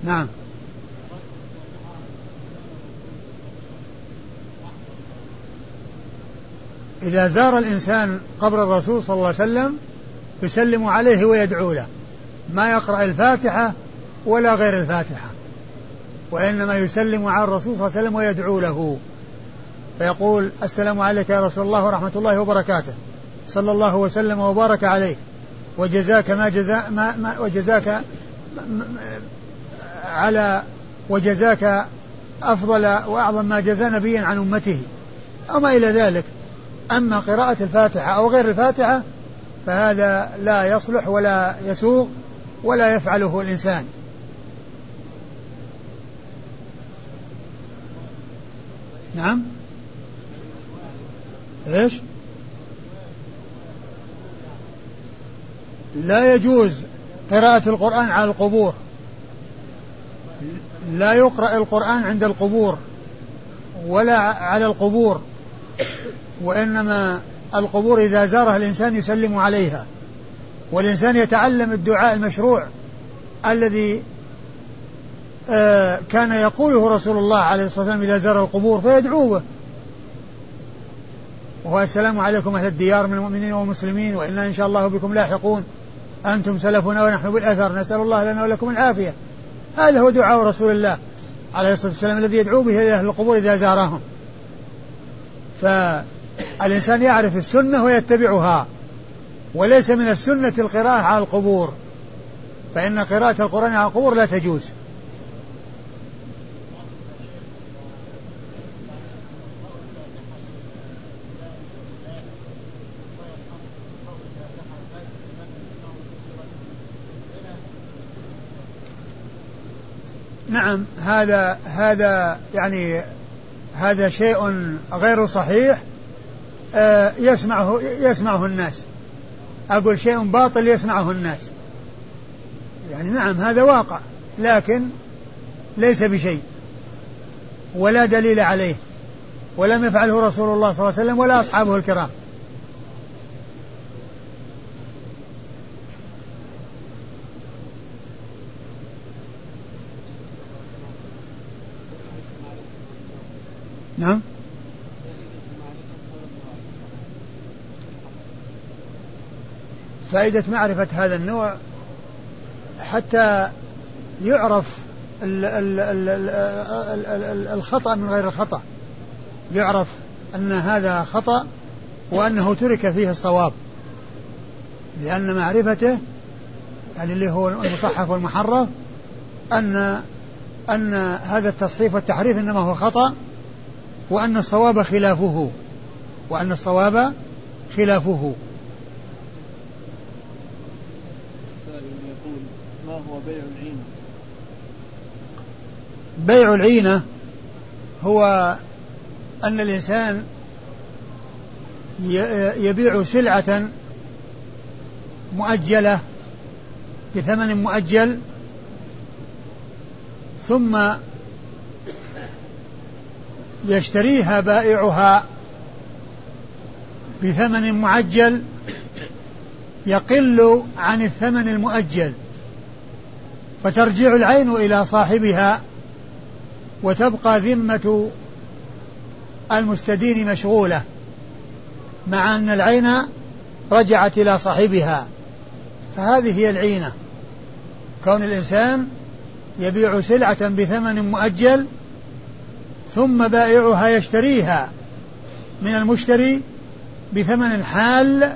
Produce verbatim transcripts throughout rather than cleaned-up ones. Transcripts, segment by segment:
نعم. إذا زار الإنسان قبر الرسول صلى الله عليه وسلم يسلم عليه ويدعو له، ما يقرأ الفاتحة ولا غير الفاتحة، وإنما يسلم على الرسول صلى الله عليه وسلم ويدعو له، فيقول السلام عليك يا رسول الله ورحمة الله وبركاته، صلى الله وسلم وبارك عليك، وجزاك ما جزاء ما, ما وجزاك على وجزاك أفضل وأعظم ما جزى نبيا عن أمته أو ما إلى ذلك. أما قراءة الفاتحة أو غير الفاتحة فهذا لا يصلح ولا يسوغ ولا يفعله الإنسان. نعم. إيش؟ لا يجوز قراءة القرآن على القبور، لا يقرأ القرآن عند القبور ولا على القبور، وإنما القبور إذا زارها الإنسان يسلم عليها، والإنسان يتعلم الدعاء المشروع الذي آه كان يقوله رسول الله عليه الصلاة والسلام إذا زار القبور فيدعوه، وهو السلام عليكم أهل الديار من المؤمنين والمسلمين وإنا إن شاء الله بكم لاحقون أنتم سلفنا ونحن بالأثر نسأل الله لنا ولكم العافية. هذا هو دعاء رسول الله عليه الصلاة والسلام الذي يدعو به إلى أهل القبور إذا زارهم. فالإنسان يعرف السنة ويتبعها، وليس من السنة القراءة على القبور، فإن قراءة القرآن على القبور لا تجوز. نعم، هذا هذا يعني هذا شيء غير صحيح يسمعه يسمعه الناس، أقول شيء باطل يسمعه الناس، يعني نعم هذا واقع لكن ليس بشيء ولا دليل عليه، ولم يفعله رسول الله صلى الله عليه وسلم ولا أصحابه الكرام. نعم. فائدة معرفة هذا النوع حتى يعرف ال ال ال ال ال الخطأ من غير الخطأ، يعرف أن هذا خطأ وأنه ترك فيه الصواب، لأن معرفته يعني اللي هو المصحف والمحرف أن أن هذا التصحيف والتحريف إنما هو خطأ، وأن الصواب خلافه وأن الصواب خلافه. يقول ما هو بيع العينة؟ بيع العينة هو أن الإنسان يبيع سلعة مؤجلة بثمن مؤجل ثم يشتريها بائعها بثمن معجل يقل عن الثمن المؤجل، فترجع العين إلى صاحبها وتبقى ذمة المستدين مشغولة، مع أن العين رجعت إلى صاحبها. فهذه هي العينة، كون الإنسان يبيع سلعة بثمن مؤجل ثم بائعها يشتريها من المشتري بثمن حال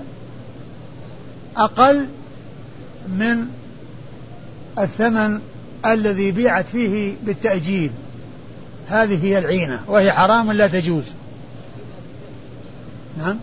أقل من الثمن الذي بيعت فيه بالتأجيل. هذه هي العينة، وهي حرام لا تجوز. نعم.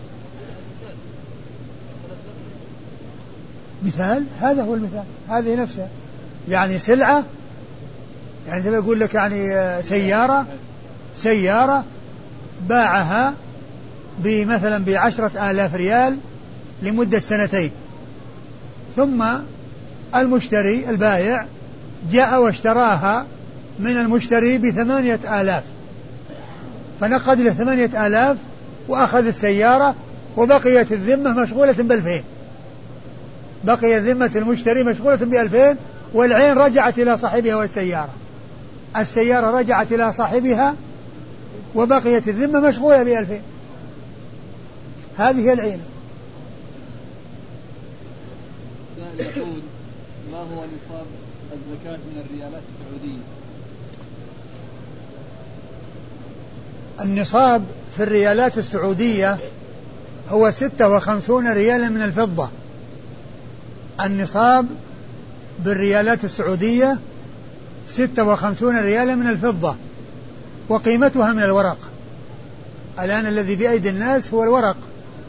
مثال، هذا هو المثال، هذه نفسها يعني سلعة، يعني تبي أقول لك يعني سيارة سيارة باعها بمثلا بعشرة آلاف ريال لمدة سنتين، ثم المشتري البائع جاء واشتراها من المشتري بثمانية آلاف، فنقد له ثمانية آلاف وأخذ السيارة، وبقيت الذمة مشغولة بألفين، بقيت ذمة المشتري مشغولة بألفين والعين رجعت إلى صاحبها والسيارة، السيارة رجعت إلى صاحبها وبقيت الذمة مشغولة بألفين. هذه هي العين. يقول ما هو نصاب الزكاة من الريالات السعودية؟ النصاب في الريالات السعودية هو ستة وخمسون ريالا من الفضة. النصاب بالريالات السعودية ستة وخمسون ريالا من الفضة، وقيمتها من الورق. الآن الذي بأيدي الناس هو الورق،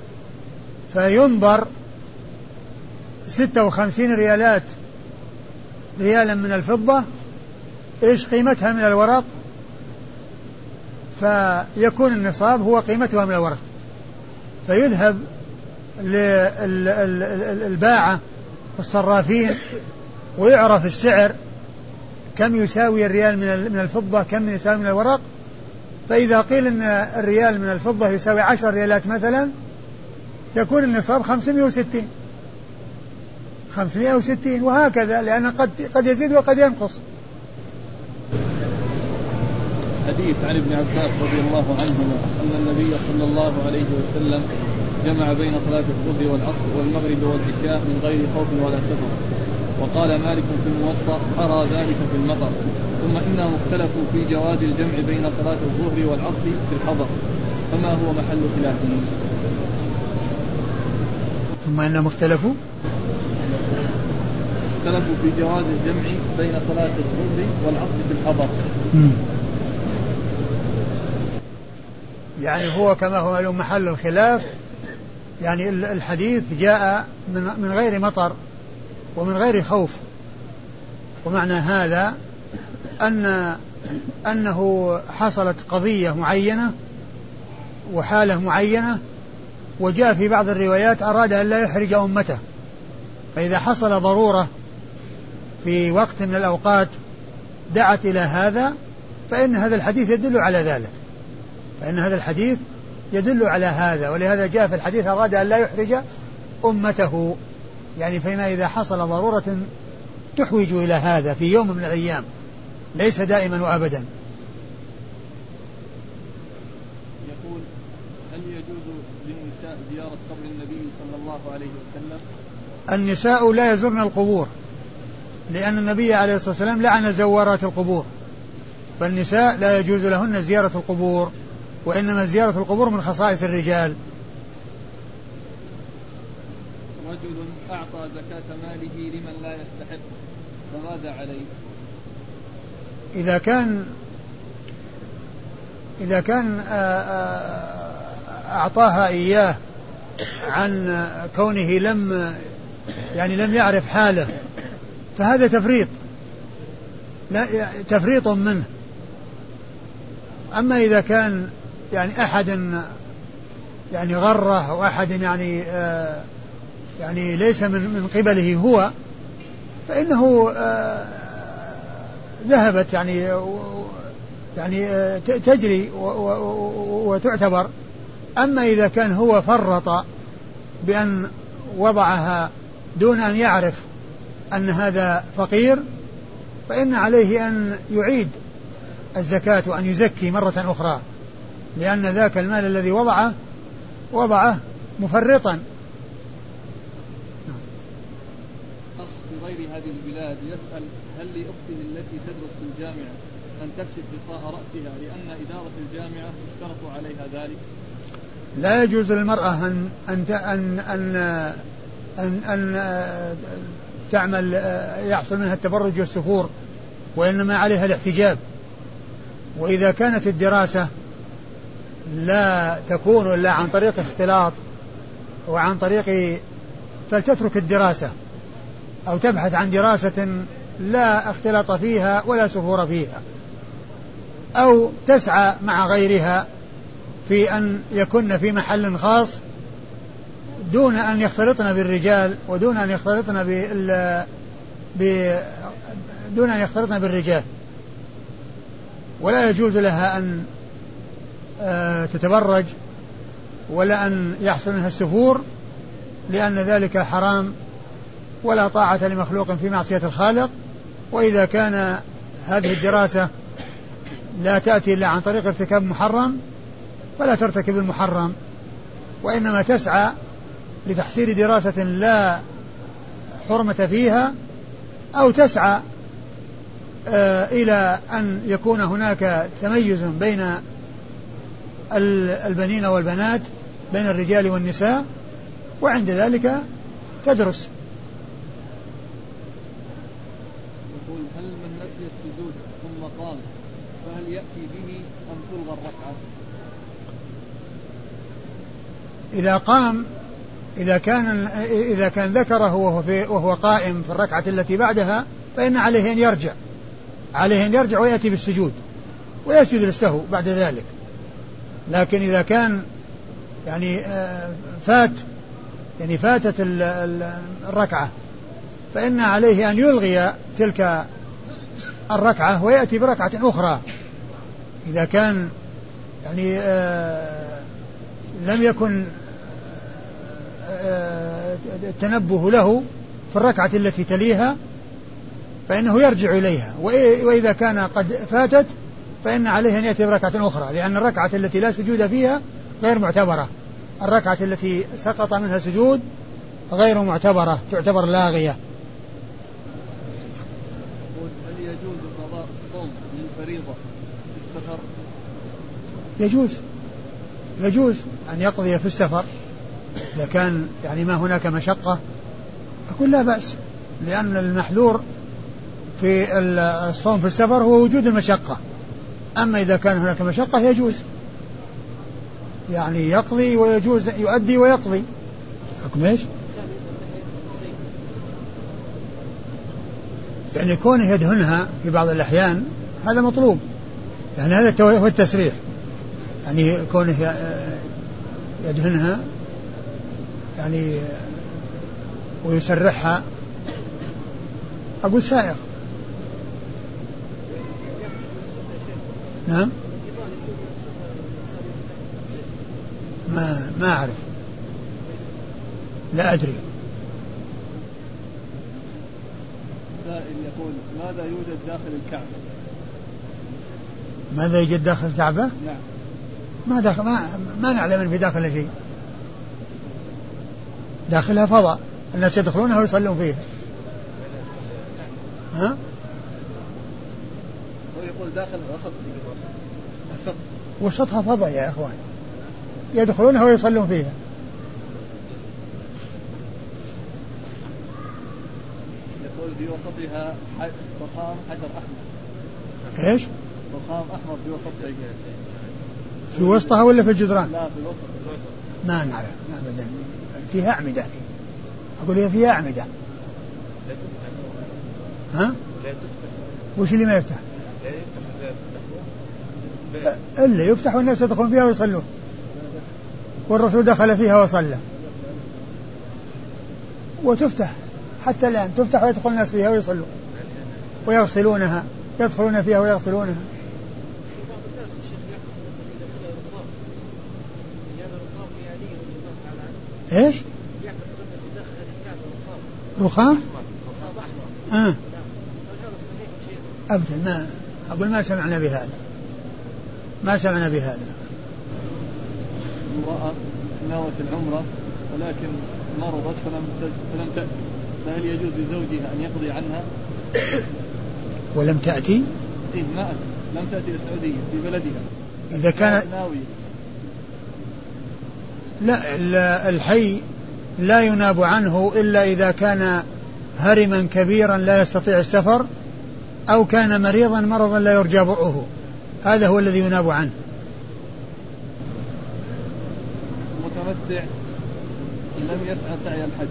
فينظر ستة وخمسين ريالات ريالا من الفضة إيش قيمتها من الورق، فيكون النصاب هو قيمتها من الورق، فيذهب للباعة والصرافين ويعرف السعر كم يساوي الريال من الفضة كم يساوي من الورق. فإذا قيل أن الريال من الفضة يساوي عشر ريالات مثلا، تكون النصاب خمسمائة وستين خمسمائة وستين وهكذا، لأن قد قد يزيد وقد ينقص. حديث عن ابن عباس رضي الله عنهما أن النبي صلى الله عليه وسلم جمع بين صلاة الظهر والعصر والمغرب والعشاء من غير خوف ولا سفر. وقال مالك في الموطأ أرى ذلك في المطر. ثم إنهم اختلفوا في جواز الجمع بين صلاة الظهر والعصر في الحضر، فما هو محل خلافهم؟ ثم إنهم اختلفوا اختلفوا في جواز الجمع بين صلاة الظهر والعصر في الحضر. م. يعني هو كما هو معلوم محل الخلاف، يعني الحديث جاء من من غير مطر ومن غير خوف، ومعنى هذا أن أنه حصلت قضية معينة وحالة معينة، وجاء في بعض الروايات أراد أن لا يحرج أمته، فإذا حصل ضرورة في وقت من الأوقات دعت إلى هذا، فإن هذا الحديث يدل على ذلك، فإن هذا الحديث يدل على هذا. ولهذا جاء في الحديث أراد أن لا يحرج أمته، يعني فيما إذا حصل ضرورة تحوج إلى هذا في يوم من الأيام، ليس دائما وأبدا. يقول هل يجوز للنساء زيارة قبر النبي صلى الله عليه وسلم؟ النساء لا يزورن القبور، لأن النبي عليه الصلاة والسلام لعن زوارات القبور، فالنساء لا يجوز لهن زيارة القبور، وإنما زيارة القبور من خصائص الرجال. رجل أعطى زكاة ماله لمن لا يستحق، فماذا عليه؟ إذا كان إذا كان أعطاها إياه عن كونه لم يعني لم يعرف حاله، فهذا تفريط، لا تفريط منه. أما إذا كان يعني أحد يعني غره أو أحد يعني آه يعني ليس من من قبله هو، فإنه آه ذهبت يعني يعني آه تجري وتعتبر. أما إذا كان هو فرط بأن وضعها دون أن يعرف أن هذا فقير، فإن عليه أن يعيد الزكاة وأن يزكي مرة أخرى، لأن ذاك المال الذي وضعه وضعه مفرطا. أخ في غير هذه البلاد يسأل هل لأخته التي تدرس في الجامعة أن تكشف غطاء رأسها لأن إدارة الجامعة اشترطوا عليها ذلك؟ لا يجوز للمرأة أن أن أن أن, أن, أن تعمل يحصل منها التبرج والسفور، وإنما عليها الاحتجاب. وإذا كانت الدراسة لا تكون إلا عن طريق اختلاط وعن طريق، فلتترك الدراسة أو تبحث عن دراسة لا اختلاط فيها ولا سفور فيها، أو تسعى مع غيرها في أن يكن في محل خاص دون أن يختلطن بالرجال ودون أن يختلطن بال دون أن يختلطن بالرجال. ولا يجوز لها أن تتبرج ولا أن يحصل منها السفور، لأن ذلك حرام، ولا طاعة لمخلوق في معصية الخالق. وإذا كان هذه الدراسة لا تأتي إلا عن طريق ارتكاب محرم فلا ترتكب المحرم، وإنما تسعى لتحصيل دراسة لا حرمة فيها، أو تسعى آه إلى أن يكون هناك تميز بين البنين والبنات، بين الرجال والنساء، وعند ذلك تدرس. يقول هل من نسي السجود ثم قام فهل يأتي به أم تلغى الركعة؟ إذا قام إذا كان إذا كان ذكره وهو, في وهو قائم في الركعة التي بعدها فإن عليه أن يرجع عليه أن يرجع ويأتي بالسجود ويسجد للسهو بعد ذلك. لكن إذا كان يعني فات يعني فاتت الركعة فإن عليه أن يلغي تلك الركعة ويأتي بركعة أخرى. إذا كان يعني لم يكن التنبه له في الركعة التي تليها فإنه يرجع إليها، وإذا كان قد فاتت فإن عليه أن يأتي بركعة أخرى، لأن الركعة التي لا سجود فيها غير معتبرة. الركعة التي سقط منها سجود غير معتبرة، تعتبر لاغية. هل يجوز قضاء الصوم للفريضة في السفر؟ يجوز يجوز أن يقضي في السفر إذا كان يعني ما هناك مشقة، أقول لا بأس، لأن المحذور في الصوم في السفر هو وجود المشقة. أما إذا كان هناك مشقة يجوز يعني يقضي، ويجوز يؤدي ويقضي. حكم ايش؟ يعني كونه يدهنها في بعض الأحيان هذا مطلوب، يعني هذا هو التسريح، يعني كونه يدهنها يعني ويسرحها أقول سائغ. نعم ما ما أعرف، لا أدري. سائل يقول ماذا يوجد داخل الكعبة؟ ماذا يوجد داخل الكعبة؟ نعم. ما داخل ما, ما نعلم ان في داخل شيء. داخلها فضاء الناس يدخلونها ويصلون فيها. ها؟ هو يقول داخل وسط وسط وسطها فضاء يا اخوان، يدخلونها ويصلون فيها. يقول في وسطها رخام حجر احمر. ايش؟ رخام احمر في وسطها. في وسطها ولا في الجدران؟ لا في الوسط. ما نعرف ابدا. فيها اعمده، اقول هي فيها اعمده. ها؟ وش اللي ما يفتح؟ إلا يفتح والناس يدخلون فيها ويصلون، والرسول دخل فيها وصلى، وتفتح حتى الآن تفتح ويدخل الناس فيها ويصلون ويغسلونها، يدخلون فيها ويغسلونها. ايش؟ رخام؟ آه. أبدا ما أقول ما سمعنا بهذا، ما سمعنا بهذا. امرأة نوت العمرة ولكن مرضت فلم فلم تأتي، فهل يجوز لزوجها أن يقضي عنها؟ ولم تأتي؟ إيه ما أتي. لم تأتي السعودية في بلدها. إذا كانت لا الحي لا يناب عنه إلا إذا كان هرما كبيرا لا يستطيع السفر، أو كان مريضا مرضا لا يرجى برؤه، هذا هو الذي يناب عنه. متمتع لم يسعى سعي الحج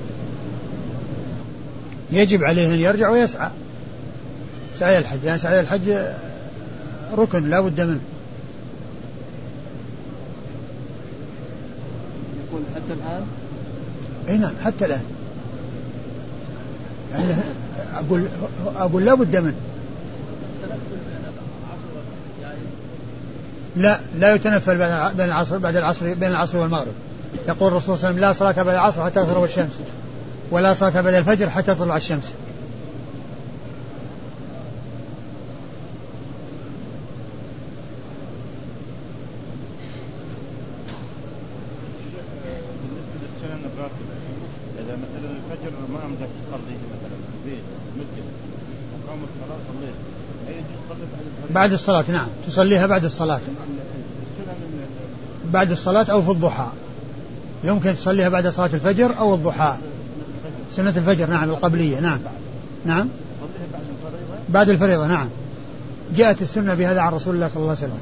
يجب عليه أن يرجع ويسعى سعي الحج، يعني سعي الحج ركن لا بد منه. يقول حتى الآن؟ اي نعم حتى الآن، يعني أقول أقول لا بد منه. لا لا يتنفل بين العصر بعد العصر بين العصر والمغرب. يقول الرسول صلى الله عليه وسلم لا صلاة بعد العصر حتى تغرب الشمس، ولا صلاة بعد الفجر حتى تطلع الشمس. بعد الصلاة. نعم تصليها بعد الصلاة، بعد الصلاة أو في الضحى، يمكن تصليها بعد صلاة الفجر أو الضحى، سنة الفجر نعم القبلية. نعم نعم بعد الفريضة. نعم جاءت السنة بهذا عن رسول الله صلى الله عليه وسلم.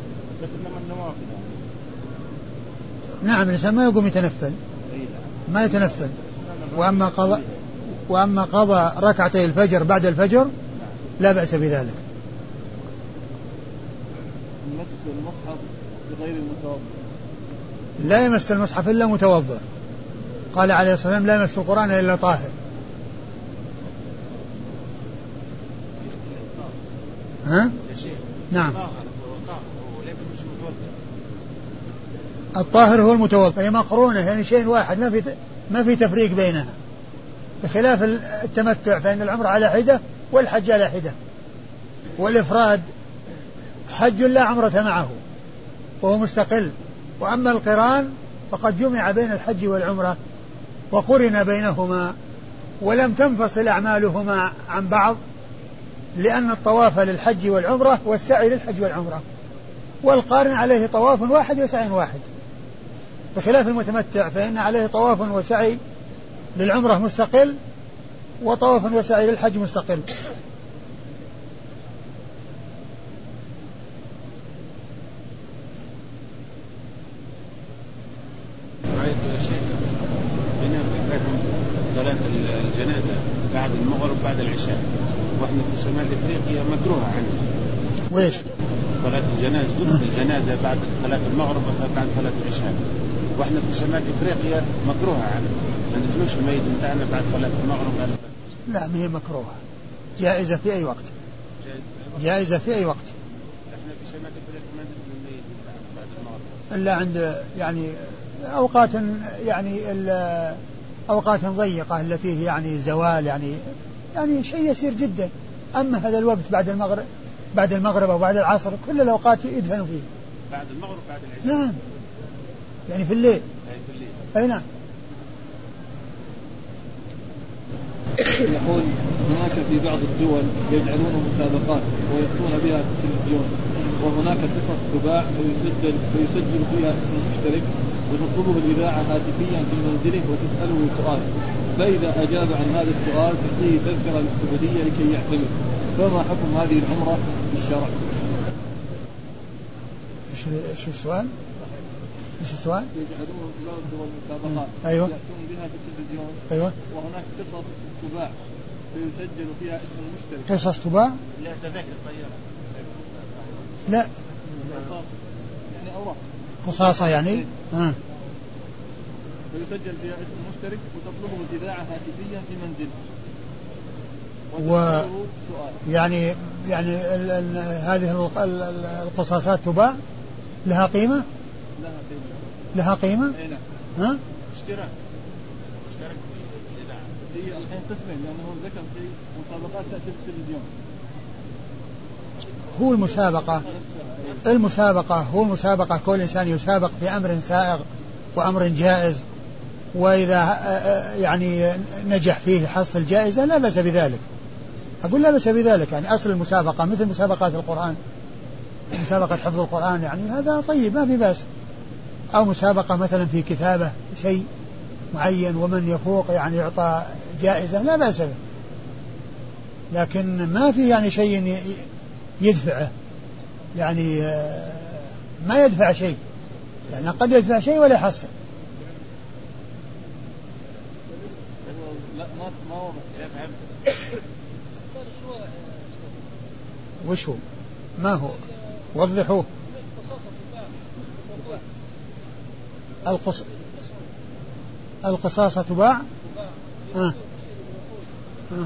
نعم الإنسان ما يقوم يتنفل، ما يتنفل. وأما قضاء وأما قضى ركعتي الفجر بعد الفجر لا بأس بذلك. مس المصحف بغير المتوضئ لا يمس المصحف إلا متوضئ. قال عليه الصلاة والسلام لا يمس القرآن إلا طاهر. ها؟ نعم الطاهر هو المتوضئ، هي مقرونة يعني شيء واحد، ما في ما في تفريق بينها، بخلاف التمتع فإن العمر على حدة والحج على حدة، والإفراد حج لا عمرة معه وهو مستقل. وأما القران فقد جمع بين الحج والعمرة وقرن بينهما ولم تنفصل أعمالهما عن بعض، لأن الطواف للحج والعمرة والسعي للحج والعمرة، والقارن عليه طواف واحد وسعي واحد، بخلاف المتمتع فإن عليه طواف وسعي للعمرة مستقل وطواف وسعي للحج مستقل. صلاة الجنازة بعد المغرب بعد العشاء، واحنا في شمال افريقيا مكروهة عندنا. ويش؟ صلاة الجنازة الجنازة بعد صلاة المغرب بعد صلاة العشاء، واحنا في شمال افريقيا مكروهة عندنا، ما ندخلوش الميت بتاعنا بعد صلاة المغرب بعد صلاة العشاء. لا ما هي مكروهة، جائزة في أي وقت. جائزة في أي وقت. احنا في شمال افريقيا ما ندخل الميت بتاعنا بعد المغرب إلا عند يعني أوقات يعني أوقات ضيقة التي هي يعني زوال يعني يعني شيء يسير جدا. أما هذا الوقت بعد المغرب بعد المغرب أو بعد العصر كل الأوقات يدفن فيه. بعد المغرب بعد العشاء. نعم يعني في الليل. أي في الليل. أي نعم. يقول هناك في بعض الدول يجعلون مسابقات ويأتون بها في التلفزيون، وهناك قصص تباع ويسجل ويسجل فيها اسم المشترك وتطلبه الإذاعة هاتفيا في منزله وتسأله سؤال، فإذا أجاب عن هذا السؤال تعطيه تذكرة للسعودية لكي يعتمر، فما حكم هذه العمرة بالشرع؟ إيش إيش السؤال؟ إيش السؤال؟ يجعلون في بعض الدول مسابقات أيوة. يأتون بها في التلفزيون. أيوة. وهناك قصص تباع فيسجل فيها اسم المشترك. قصص تباع؟ لا تذاكر طيارة. لا يعني أوراق قصاصة يعني. آه. ويسجل فيها اسم المشترك وتطلبه الإذاعة هاتفيا في منزله. و يعني يعني ال ال هذه القصاصات تباع لها قيمة؟ لها قيمة. لها قيمة؟ أي نعم. ها؟ اشتراك. اشتراك في الإذاعة. هي الحين قسمين لأنه ذكر في مسابقات تأتي في التلفزيون. هو المسابقة المسابقة هو المسابقة كل إنسان يسابق في أمر سائغ وأمر جائز، وإذا يعني نجح فيه حصل جائزة لا بأس بذلك. أقول لا بأس بذلك، يعني أصل المسابقة مثل مسابقات القرآن، مسابقة حفظ القرآن يعني هذا طيب ما في بأس، أو مسابقة مثلا في كتابة شيء معين ومن يفوق يعني يعطى جائزة لا بأس به، لكن ما في يعني شيء يدفعه، يعني ما يدفع شيء، لأن يعني قد يدفع شيء ولا يحصل. لا ما ما هو وش هو؟ ما هو؟ وضحوه. القص... القصاصة تباع. آه. آه.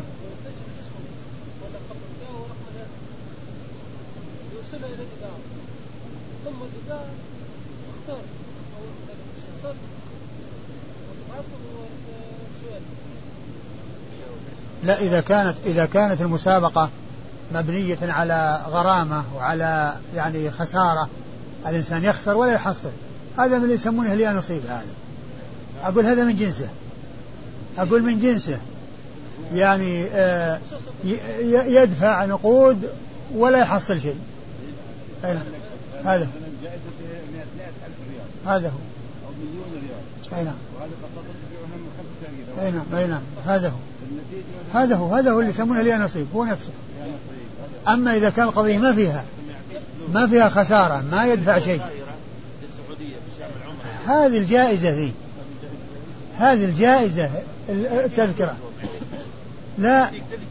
لا إذا كانت إذا كانت المسابقة مبنية على غرامة وعلى يعني خسارة، الإنسان يخسر ولا يحصل، هذا من اللي يسمونه اللي نصيب. هذا أقول هذا من جنسه، أقول من جنسه يعني آه يدفع نقود ولا يحصل شيء. أين هذا هذا هو أين أين أين هذا هو هذا هو هذا هو اللي يسمونه لي نصيب هو نفسه. أما إذا كان القضية ما فيها ما فيها خسارة ما يدفع شيء هذه الجائزة ذي هذه الجائزة التذكرة لا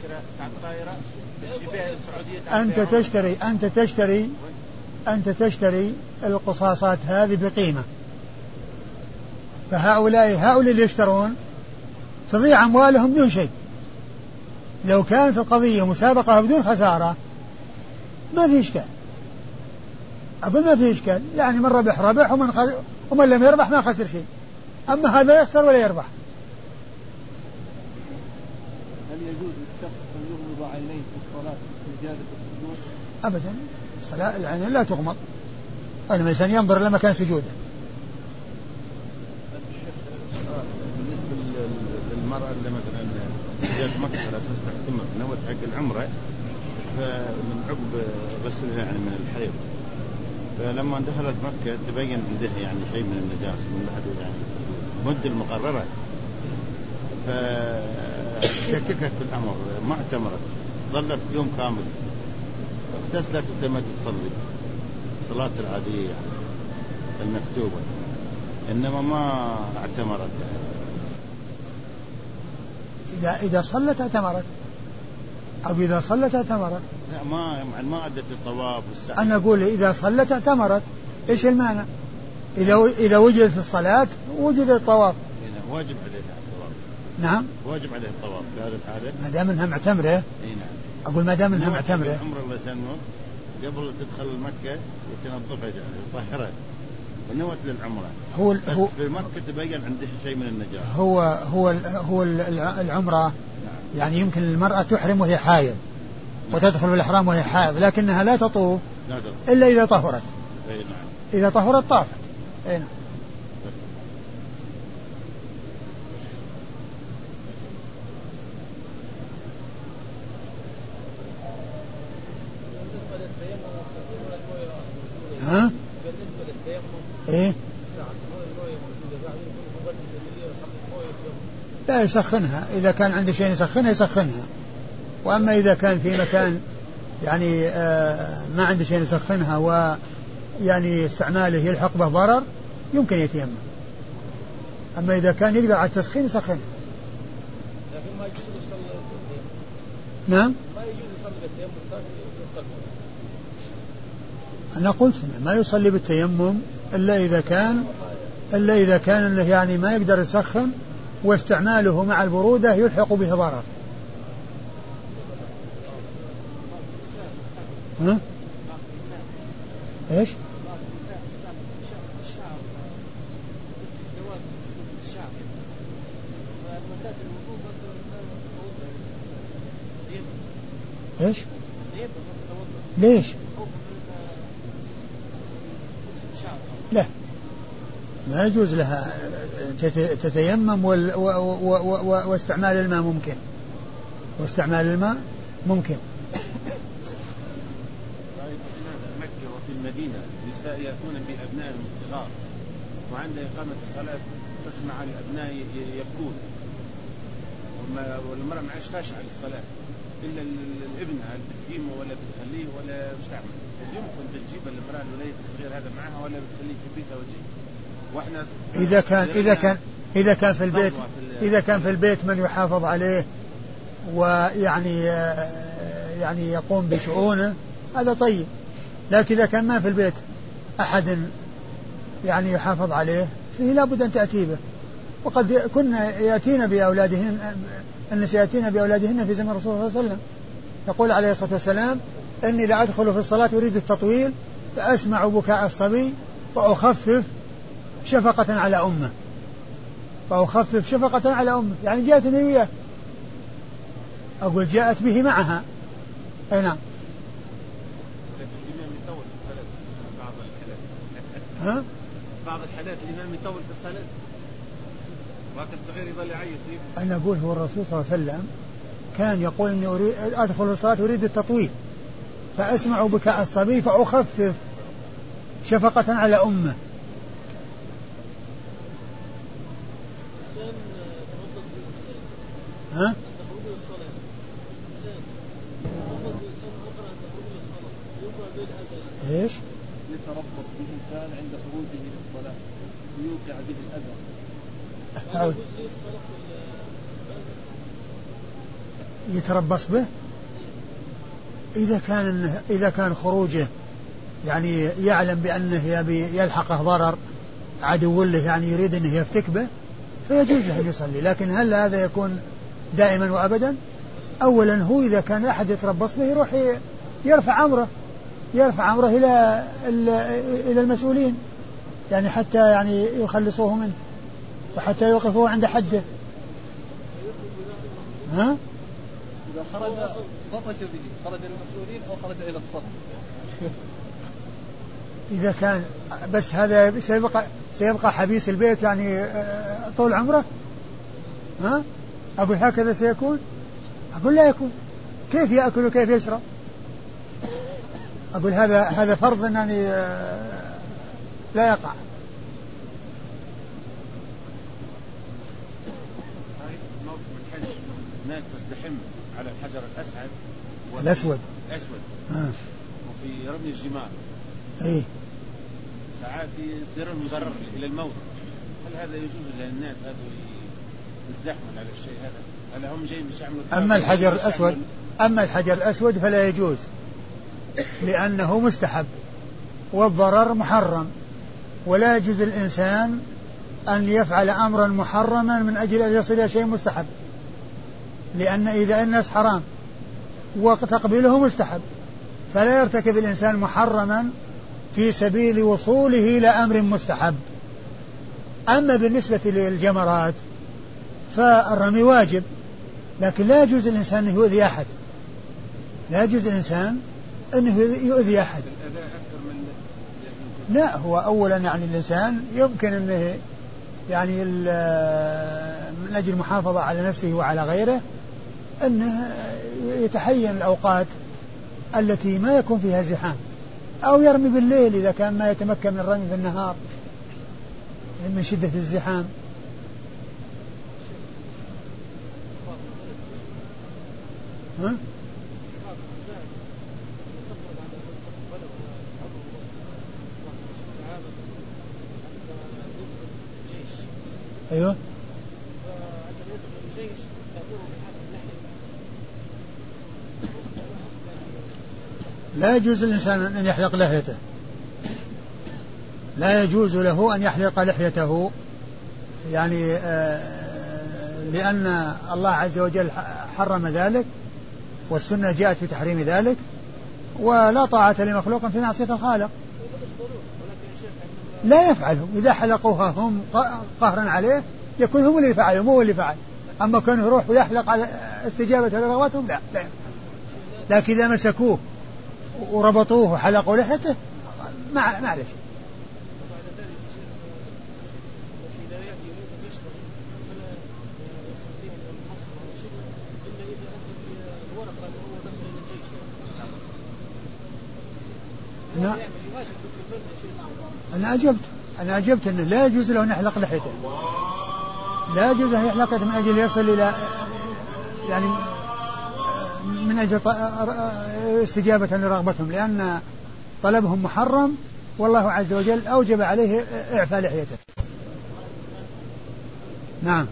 أنت تشتري أنت تشتري أنت تشتري القصاصات هذه بقيمة فهؤلاء هؤلاء اللي يشترون تضيع أموالهم بدون شيء. لو كانت القضية مسابقة بدون خسارة ما في إشكال أقول ما في إشكال يعني من ربح ربح ومن, خ... ومن لم يربح ما خسر شيء. أما هذا يخسر ولا يربح. هل يجوز للشخص أن يغمض عينيه في الصلاة في إجابة السجود؟ أبدا الصلاة العين لا تغمض أنا الإنسان ينظر إلى مكان سجوده. بالنسبة للمرأة اللي مثلا جاءت مكة على أساس تحتمل نوت حق العمرة فمن عقب غسلها يعني من الحيض فلما دخلت مكة تبين عندها يعني شيء من النجاسة من الحدود يعني مدة المقررة فشككت في الأمر ما اعتمرت ظلت يوم كامل اغتسلت وتمت تصلي صلاة العادية يعني المكتوبة إنما ما اعتمرت. إذا إذا صلت اعتمرت أو إذا صلت اعتمرت. لا ما ما أدت الطواف والسعي. أنا أقول إذا صلت اعتمرت إيش المانع؟ إذا إذا وجد في الصلاة وجد الطواف. واجب عليها الطواف. نعم. واجب عليها الطواف في هذه الحالة. ما دام إنها معتمرة. إيه نعم. أقول ما دام إنها معتمرة. العمر الله يسلمك قبل تدخل مكة وتنظفها طاهرة ونوت للعمرة. هو بس هو في مكة تبين عندها شيء من النجاسة. هو هو هو العمرة يعني يمكن المرأة تحرم وهي حائض وتدخل بالإحرام وهي حائض لكنها لا تطوف إلا إذا طهرت. إذا طهرت طافت. أي نعم. ها؟ إيه؟ لا يسخنها إذا كان عنده شيء يسخنها يسخنها. وأما إذا كان في مكان يعني آه ما عنده شيء يسخنها ويعني استعماله يلحق به ضرر يمكن يتيمم. أما إذا كان يقدر على التسخين يسخنها. لكن ما يجوز يصلي بالتيمم. نعم. ما يجوز يصلي بالتيمم. أنا قلت ما يصلي بالتيمم إلا إذا كان إلا إذا كان يعني ما يقدر يسخن واستعماله مع البرودة يلحق به ضرر. ها؟ إيش؟ إيش؟ ليش؟ لا ما يجوز لها تتيمم وال... و... و... و... واستعمال الماء ممكن واستعمال الماء ممكن. مكة وفي المدينة النساء يأتون بأبنائهم الصغار وعند إقامة الصلاة تسمع الأبناء يبكون والمرأة ما عادش خاشعة للصلاة إلا الابن بتجيبه ولا بتخليه ولا مش تعمل. يمكن تجيب المرأة الوليد الصغير هذا معها ولا بتخليه في بيتها وجهه. واحنا إذا كان إذا كان إذا كان في البيت إذا كان في البيت من يحافظ عليه ويعني يعني يقوم بشؤونه هذا طيب. لكن إذا كان ما في البيت أحد يعني يحافظ عليه فيه لابد أن تأتي به. وقد كنا يأتينا بأولادهن النساء يأتينا بأولادهن في زمن الرسول صلى الله عليه وسلم يقول عليه الصلاة والسلام إني لا أدخل في الصلاة أريد التطويل فأسمع بكاء الصبي فأخفف شفقة على أمه فأخفف شفقة على أمه يعني جاءتني وياه أقول جاءت به معها. أي نعم. ها؟ بعض الحالات الإمام يطول في الصلاة وهكذا الصغير يظل يعيط. أنا أقول هو الرسول صلى الله عليه وسلم كان يقول إني أريد أدخل الصلاة أريد التطويل فأسمع بكاء الصبي فأخفف شفقة على أمه. ها؟ ايش؟ يتربص بإنسان عند خروجه للصلاة ويوقع به الأذى. أعود. يتربص به إذا كان إذا كان خروجه يعني يعلم بأنه يبي يلحقه ضرر عدو له يعني يريد أنه يفتك به فيجوز له أن يصلي. لكن هل هذا يكون دائما وأبدا؟ أولا هو إذا كان أحد يتربص به يروح يرفع أمره يرفع أمره إلى إلى المسؤولين يعني حتى يعني يخلصوه منه وحتى يوقفوه عند حده. ها؟ إذا خرج بطش به خرج المسؤولين أو خرج إلى الصف. إذا كان بس هذا سيبقى سيبقى حبيس البيت يعني طول عمره. ها؟ أقول هكذا سيكون؟ أقول لا يكون. كيف يأكل وكيف يشرب؟ أقول هذا هذا فرض أنني لا يقع. موسم الحج ناس تزدحم على الحجر الأسعد الأسود الأسود آه. وفي رمي الجمار إيه ساعات يصير مضرر إلى الموت. هل هذا يجوز للناس هذا يزدحموا على الشيء هذا؟ هل هم جايين يعملوا؟ أما الحجر الأسود أما الحجر الأسود فلا يجوز لأنه مستحب والضرر محرم ولا يجوز الإنسان أن يفعل أمرا محرما من أجل أن يصل إلى شيء مستحب لأن إذا الناس حرام وتقبيله مستحب فلا يرتكب الإنسان محرما في سبيل وصوله إلى أمر مستحب. أما بالنسبة للجمرات فالرمي واجب لكن لا يجوز الإنسان أن يؤذي أحد لا يجوز الإنسان أنه يؤذي أحد. لا هو أولا يعني الإنسان يمكن أنه يعني من أجل المحافظة على نفسه وعلى غيره أنه يتحين الأوقات التي ما يكون فيها زحام أو يرمي بالليل إذا كان ما يتمكن من الرمي في النهار من شدة الزحام. ها؟ أيوه لا يجوز الإنسان أن يحلق لحيته لا يجوز له أن يحلق لحيته يعني آه لأن الله عز وجل حرم ذلك والسنة جاءت في تحريم ذلك ولا طاعة لمخلوق في معصية الخالق. لا يفعله إذا حلقوها هم قهرا عليه يكون هم اللي فعلوا مو اللي فعل. أما كانوا يروح ويحلق على استجابة لرغبتهم لا لا. لكن إذا مسكوه وربطوه وحلقوا لحيته ما معلش. أنا أنا أجبت أنا أجبت أنه لا يجوز له أن يحلق لحيته لا يجوز أن يحلق من أجل يصل إلى يعني من أجل استجابة لرغبتهم لأن طلبهم محرم والله عز وجل أوجب عليه إعفاء لحيته. نعم.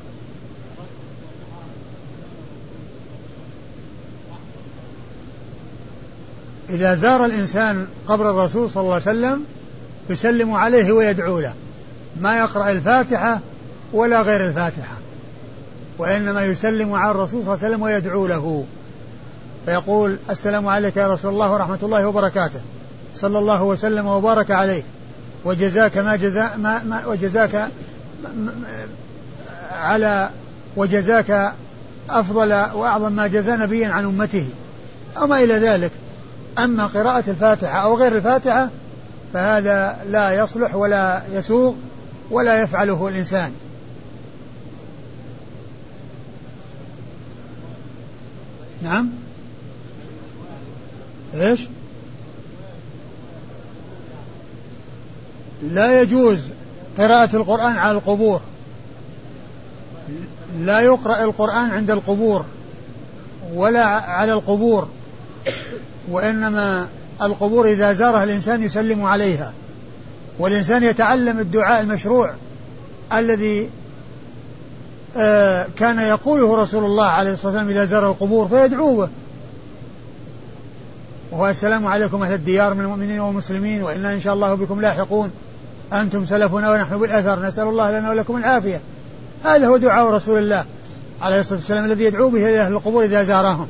إذا زار الإنسان قبر الرسول صلى الله عليه وسلم يسلم عليه ويدعو له ما يقرأ الفاتحة ولا غير الفاتحة وإنما يسلم على الرسول صلى الله عليه وسلم ويدعو له فيقول السلام عليك يا رسول الله ورحمة الله وبركاته صلى الله وسلم وبارك عليك وجزاك ما جزاء ما, ما وجزاك على وجزاك أفضل وأعظم ما جزى نبيا عن أمته أما إلى ذلك. أما قراءة الفاتحة أو غير الفاتحة فهذا لا يصلح ولا يسوغ ولا يفعله الإنسان. نعم. إيش؟ لا يجوز قراءة القرآن على القبور، لا يقرأ القرآن عند القبور ولا على القبور، وإنما القبور إذا زارها الإنسان يسلم عليها، والإنسان يتعلم الدعاء المشروع الذي آه كان يقوله رسول الله عليه الصلاة والسلام إذا زار القبور فيدعو به، وهو السلام عليكم أهل الديار من المؤمنين والمسلمين وإنا إن شاء الله بكم لاحقون أنتم سلفنا ونحن بالأثر نسأل الله لنا ولكم العافية. هذا هو دعاء رسول الله عليه الصلاة والسلام الذي يدعو به إلى أهل القبور إذا زارهم.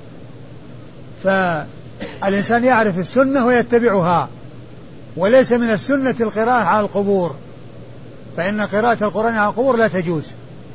فالإنسان يعرف السنة ويتبعها، وليس من السنة القراءة على القبور، فإن قراءة القرآن على القبور لا تجوز.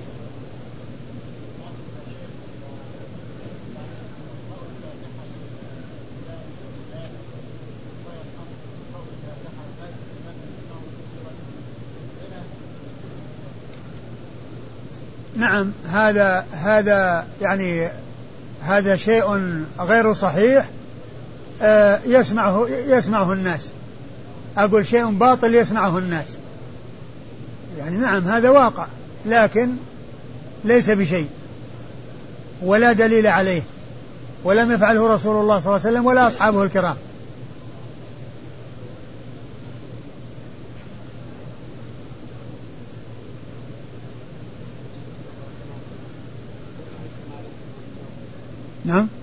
نعم، هذا هذا يعني هذا شيء غير صحيح يسمعه يسمعه الناس، أقول شيء باطل يسمعه الناس، يعني نعم هذا واقع لكن ليس بشيء ولا دليل عليه، ولم يفعله رسول الله صلى الله عليه وسلم ولا أصحابه الكرام. نعم.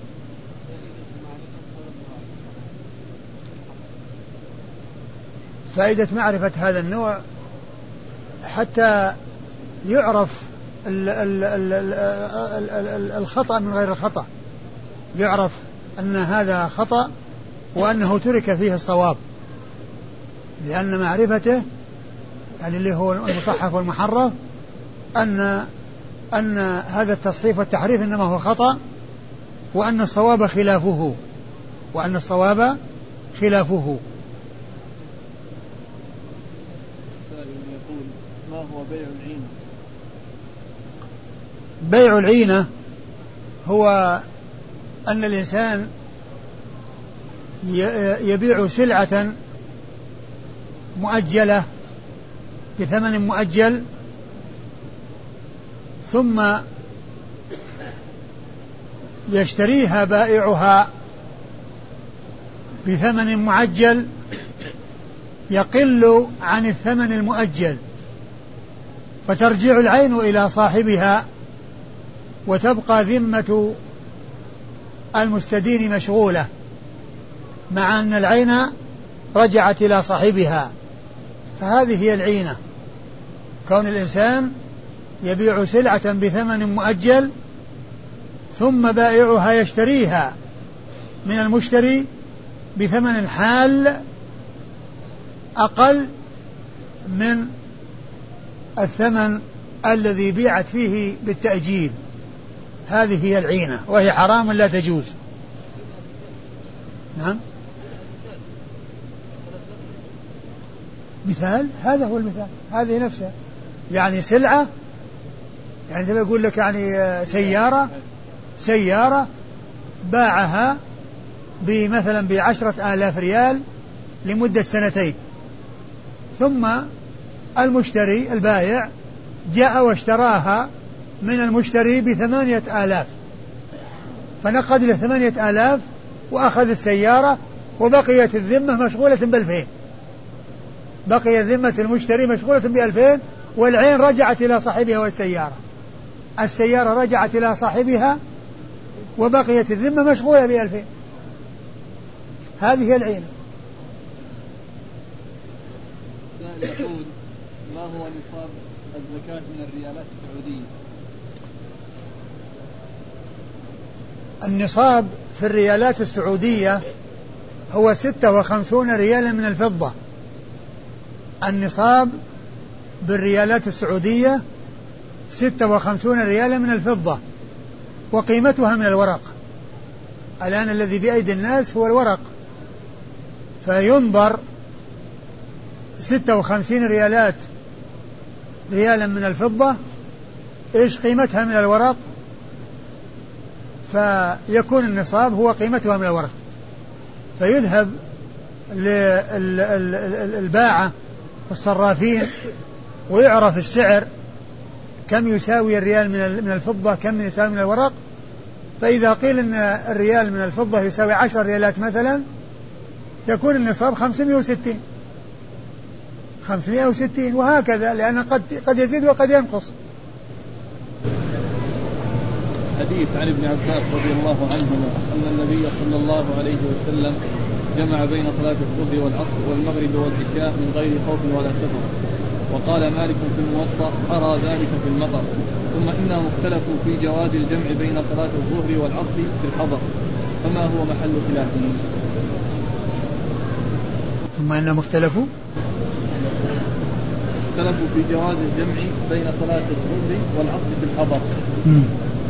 فائدة معرفة هذا النوع حتى يعرف ال ال ال ال ال الخطأ من غير الخطأ، يعرف أن هذا خطأ وأنه ترك فيه الصواب، لأن معرفته يعني اللي هو المصحف والمحرف أن أن هذا التصحيف والتحريف إنما هو خطأ، وأن الصواب خلافه وأن الصواب خلافه. يقول ما هو بيع العينة؟ بيع العينة هو أن الإنسان يبيع سلعة مؤجلة بثمن مؤجل ثم يشتريها بائعها بثمن معجل يقل عن الثمن المؤجل، فترجع العين إلى صاحبها وتبقى ذمة المستدين مشغولة، مع أن العين رجعت إلى صاحبها. فهذه هي العينة، كون الإنسان يبيع سلعة بثمن مؤجل ثم بائعها يشتريها من المشتري بثمن حال أقل من الثمن الذي بيعت فيه بالتأجيل. هذه هي العينة، وهي حرام لا تجوز. نعم. مثال، هذا هو المثال، هذه نفسها يعني سلعة، يعني تبي أقول لك يعني سيارة سيارة باعها بمثلا بعشرة آلاف ريال لمدة سنتين، ثم المشتري البائع جاء واشتراها من المشتري بثمانية آلاف، فنقد له ثمانية آلاف وأخذ السيارة، وبقيت الذمة مشغولة بألفين، بقيت ذمة المشتري مشغولة بألفين، والعين رجعت إلى صاحبها والسيارة، السيارة رجعت إلى صاحبها وبقيت الذمة مشغولة بألفين. هذه هي العين. يقول ما هو نصاب الزكاة من الريالات السعودية؟ النصاب في الريالات السعودية هو ستة وخمسون ريالا من الفضة. النصاب بالريالات السعودية ستة وخمسون ريالا من الفضة، وقيمتها من الورق. الآن الذي بأيدي الناس هو الورق، فينظر ستة وخمسين ريالات ريالا من الفضة إيش قيمتها من الورق، فيكون النصاب هو قيمتها من الورق، فيذهب للباعة والصرافين ويعرف السعر كم يساوي الريال من الفضة كم يساوي من الورق. فإذا قيل أن الريال من الفضة يساوي عشر ريالات مثلا تكون النصاب خمسمائة وستين خمسمائة وستين وهكذا، لأن قد قد يزيد وقد ينقص. حديث عن ابن عباس رضي الله عنهما أن النبي صلى الله عليه وسلم جمع بين صلاة الظهر والعصر والمغرب والعشاء من غير خوف ولا سفر. وقال مالك في الموطأ أرى ذلك في المطر. ثم إنهم اختلفوا في جواز الجمع بين صلاة الظهر والعصر في الحضر، فما هو محل خلافهم؟ ثم إنهم اختلفوا اختلفوا في جواز الجمع بين صلاة الظهر والعصر في الحضر. م.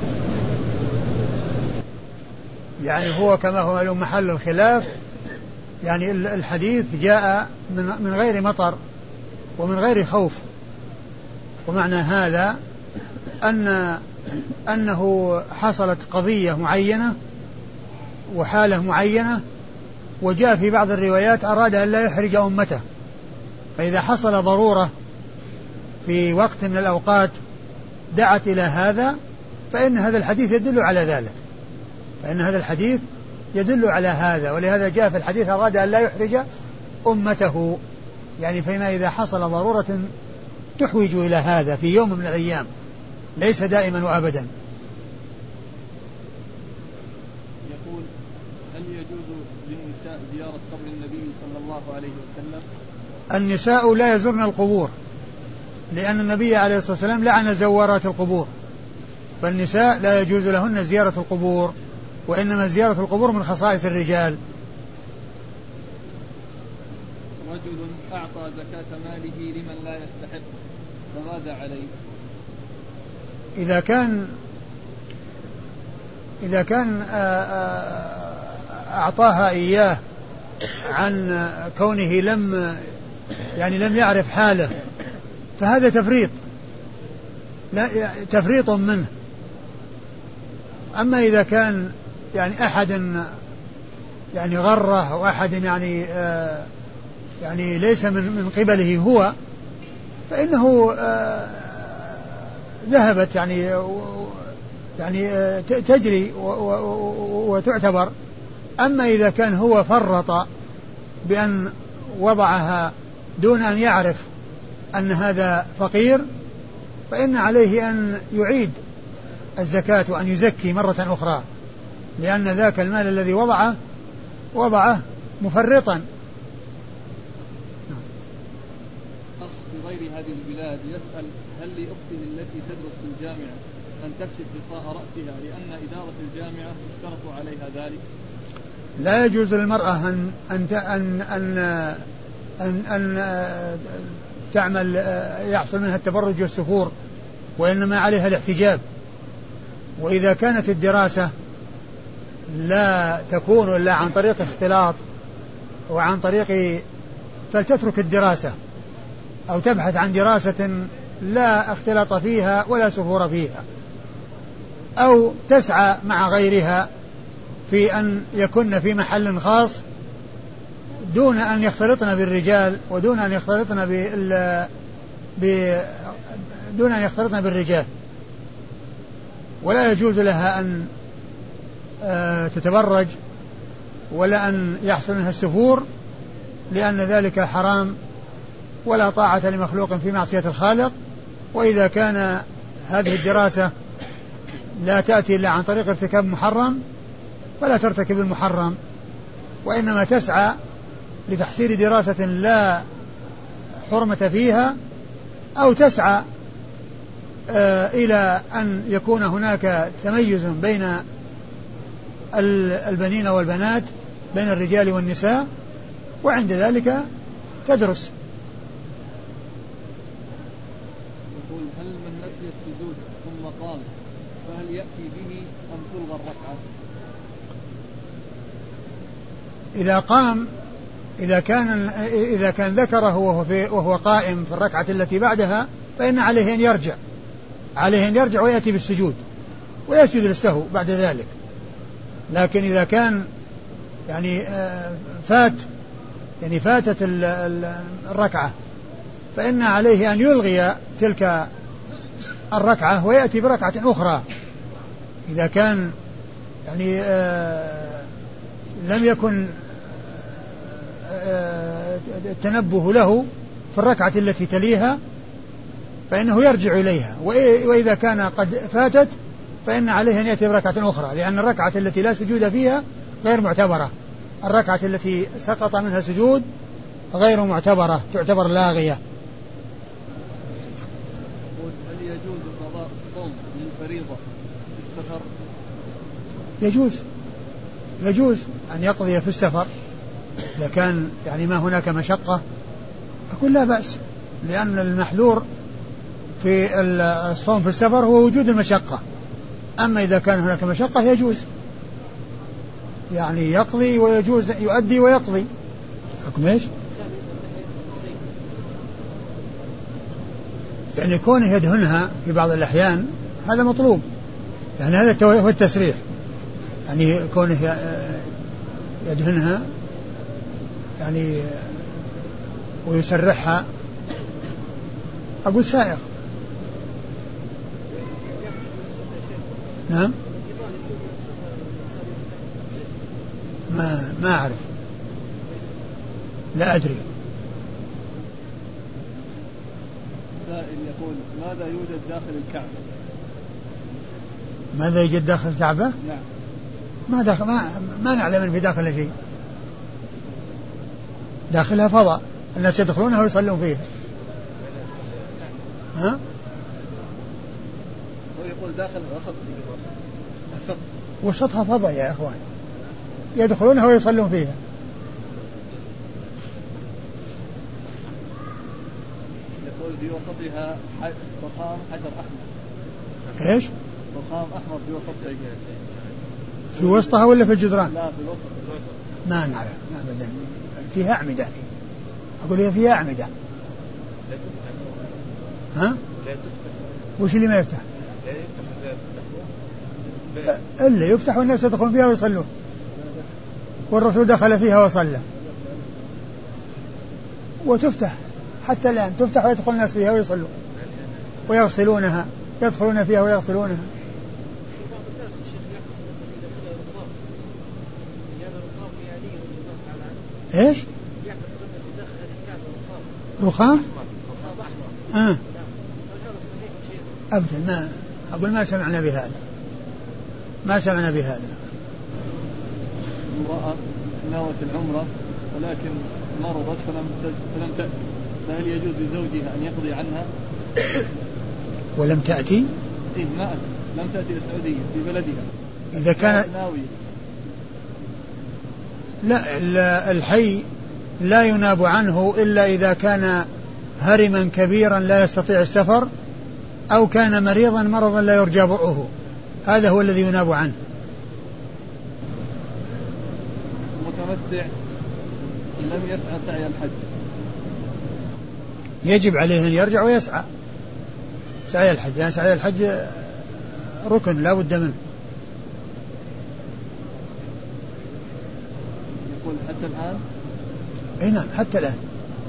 يعني هو كما هو معلوم محل الخلاف، يعني الحديث جاء من من غير مطر ومن غير خوف، ومعنى هذا أن أنه حصلت قضية معينة وحالة معينة، وجاء في بعض الروايات أراد أن لا يحرج أمته، فإذا حصل ضرورة في وقت من الأوقات دعت إلى هذا فإن هذا الحديث يدل على ذلك، فإن هذا الحديث يدل على هذا، ولهذا جاء في الحديث أراد أن لا يحرج أمته، يعني فيما إذا حصل ضرورة تحوج إلى هذا في يوم من الأيام، ليس دائما وأبدا. يقول: هل يجوز للنساء زيارة قبر النبي صلى الله عليه وسلم؟ النساء لا يزورن القبور، لأن النبي عليه الصلاة والسلام لعن زوارات القبور، فالنساء لا يجوز لهن زيارة القبور، وإنما زيارة القبور من خصائص الرجال. رجل أعطى زكاة ماله لمن لا يستحق، فماذا عليه؟ إذا كان إذا كان أعطاها إياه عن كونه لم يعني لم يعرف حاله فهذا تفريط، لا تفريط منه. أما إذا كان يعني أحد يعني غره أو أحد يعني آه يعني ليس من من قبله هو، فإنه آه ذهبت يعني يعني آه تجري وتعتبر. أما إذا كان هو فرط بأن وضعها دون أن يعرف أن هذا فقير، فإن عليه أن يعيد الزكاة وأن يزكي مرة أخرى، لأن ذاك المال الذي وضعه وضعه مفرطا. أخ في غير هذه البلاد يسأل: هل لأخته التي تدرس في الجامعة أن تكشف غطاء رأسها لأن إدارة الجامعة اشترطوا عليها ذلك؟ لا يجوز للمرأة أن أن أن أن, أن, أن تعمل يحصل منها التبرج والسفور، وإنما عليها الاحتجاب. وإذا كانت الدراسة لا تكون إلا عن طريق اختلاط وعن طريق، فلتترك الدراسة أو تبحث عن دراسة لا اختلاط فيها ولا سفور فيها، أو تسعى مع غيرها في أن يكن في محل خاص دون أن يختلطن بالرجال ودون أن يختلطن بال ب... دون أن يختلطن بالرجال. ولا يجوز لها أن تتبرج ولا أن يحصل منها السفور، لأن ذلك حرام ولا طاعة لمخلوق في معصية الخالق. وإذا كان هذه الدراسة لا تأتي إلا عن طريق ارتكاب محرم فلا ترتكب المحرم، وإنما تسعى لتحصيل دراسة لا حرمة فيها، أو تسعى آه إلى أن يكون هناك تميز بين البنين والبنات، بين الرجال والنساء، وعند ذلك تدرس. يقول: هل من نسي السجود ثم قام فهل يأتي به أم تلغى الركعة؟ إذا قام إذا كان إذا كان ذكره وهو, في وهو قائم في الركعة التي بعدها فإن عليه أن يرجع عليه أن يرجع ويأتي بالسجود ويسجد للسهو بعد ذلك. لكن إذا كان يعني فات يعني فاتت الركعة فإن عليه أن يلغي تلك الركعة ويأتي بركعة أخرى إذا كان يعني لم يكن التنبه له في الركعة التي تليها فإنه يرجع إليها، وإذا كان قد فاتت فإن عليه أن يأتي بركعة أخرى، لأن الركعة التي لا سجود فيها غير معتبرة، الركعة التي سقط منها سجود غير معتبرة تعتبر لاغية. هل يجوز قضاء الصوم للفريضة في السفر؟ يجوز يجوز أن يقضي في السفر إذا كان يعني ما هناك مشقة، أقول لا بأس، لأن المحذور في الصوم في السفر هو وجود المشقة، أما إذا كان هناك مشقة يجوز يعني يقضي ويجوز يؤدي ويقضي. حكم ايش؟ يعني كونه يدهنها في بعض الأحيان هذا مطلوب، يعني هذا هو التسريح، يعني كونه يدهنها يعني ويسرحها أقول سائغ. نعم ما ما أعرف، لا أدري. سائل يقول ماذا يوجد داخل الكعبة؟ ماذا يوجد داخل الكعبة؟ نعم. ما داخل ما, ما نعلم ان في داخل شيء، داخلها فضاء الناس يدخلونها ويصلون فيها. ها؟ هو يقول داخل وسط وسط وسطها فضاء يا اخوان، يدخلونها ويصلون فيها. يقول في وسطها فخام حجر احمر. ايش؟ فخام احمر في وسطها. في وسطها ولا في الجدران؟ لا في الوسط. ما نعرف ابدا، فيها اعمده، اقول هي فيها اعمده. ها؟ لا تفتح. وش اللي ما يفتح؟ لا يفتح الا يفتح والناس يدخلون فيها ويصلون، والرسول دخل فيها وصلى، وتفتح حتى الآن تفتح ويدخل الناس فيها ويصلون ويغسلونها، يدخلون فيها ويغسلونها. ايش؟ رخام؟ آه. أبدا ما أقول ما سمعنا بهذا، ما سمعنا بهذا. امرأة نوت العمرة ولكن مرضت فلم فلم تأتي، فهل يجوز لزوجها أن يقضي عنها؟ ولم تأتي؟ إيه ما أتي، لم تأتي السعودية في بلدها. إذا كانت لا الحي لا يناب عنه إلا إذا كان هرما كبيرا لا يستطيع السفر، أو كان مريضا مرضا لا يرجى برؤه، هذا هو الذي يناب عنه. متمتع لم يسعى سعي الحج يجب عليه أن يرجع ويسعى سعي الحج، لأن يعني سعي الحج ركن لا بد منه. يقول حتى الآن؟ اي نعم حتى الآن،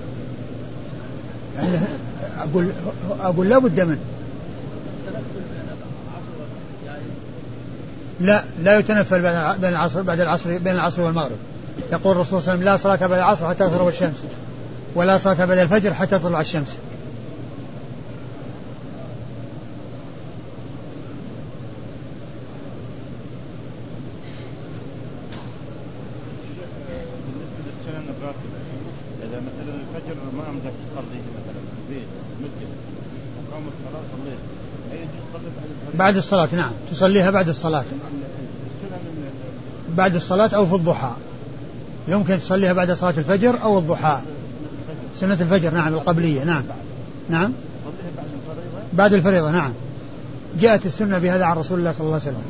يعني أقول أقول لا بد منه. لا لا يتنفل بين العصر بعد العصر بين العصر والمغرب. يقول الرسول صلى الله عليه وسلم لا صلاة بعد العصر حتى تغرب الشمس، ولا صلاة بعد الفجر حتى تطلع الشمس. إذا مثلا الفجر ما أمدك تصلي مثلا في البيت مسجد وقام الصلاة صليت، أي تصلي بعد بعد الصلاة؟ نعم تصليها بعد الصلاة، بعد الصلاة أو في الضحى، يمكن تصليها بعد صلاة الفجر أو الضحى، سنة الفجر نعم القبلية. نعم نعم بعد الفريضة نعم، جاءت السنة بهذا عن رسول الله صلى الله عليه وسلم.